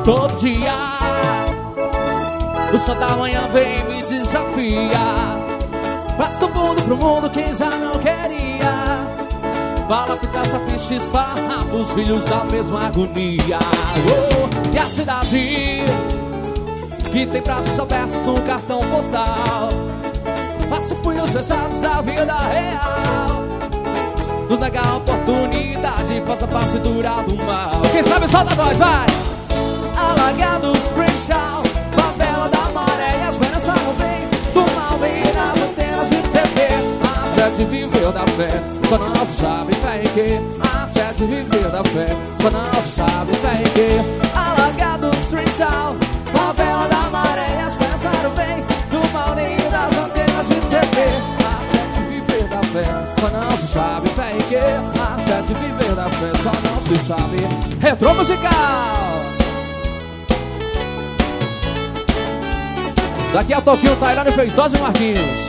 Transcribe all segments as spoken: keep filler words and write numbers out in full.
Todo dia o sol da manhã vem e me desafia. Faz do mundo pro mundo quem já não queria. Fala que caça, peixe, esfarrapa, os filhos da mesma agonia. Oh, e a cidade que tem braços abertos no cartão postal. Faço punhos fechados da vida real. Nos nega a oportunidade, faz a face durar do mal. Quem sabe solta a voz, vai! Alagados, Princeton, favela da maré e as penas não vem do mal, vem nas antenas de T V. A arte de viver da fé, só não sabe fé em quê. A arte de viver da fé, só não sabe fé em quê. Alagados, Princeton, favela da maré e as penas não vem do mal, nem das antenas de T V. A arte de viver da fé, só não se sabe fé em quê. A arte de viver da fé, só não se sabe. Retrô musical. Daqui é o Toquinho, Tailândia, Feitosa e Marquinhos.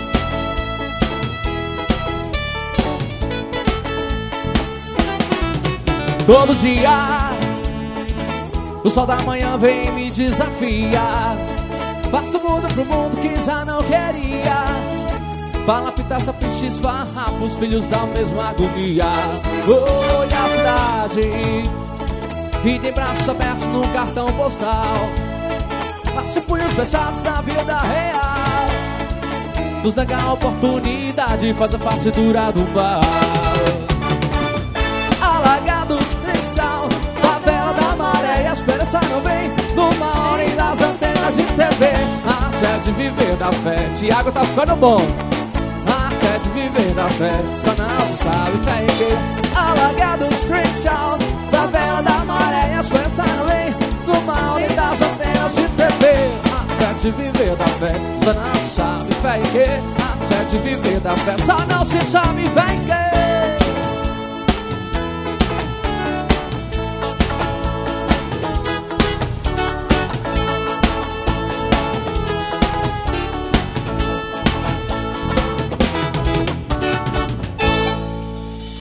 Todo dia o sol da manhã vem e me desafia. Faz do mundo pro mundo que já não queria. Fala pitaça, peixe, esfarrapa, os filhos da mesma agonia. Oi, a cidade e tem braços abertos no cartão postal. Faço punhos fechados da vida real. Nos nega a oportunidade, faz a face durar do mal. Alagados, cristal, favela da maré e a esperança não vem do mal, nem das antenas de T V. A arte é de viver da fé. Tiago tá ficando bom. A arte é de viver da fé, só não se sabe fé em quê. Alagados, cristal, favela da maré e a esperança não vem do mal, nem das antenas de T V. A arte é de viver da fé, só não se sabe fé em quê. A arte é de viver da fé, só não se sabe fé em quê.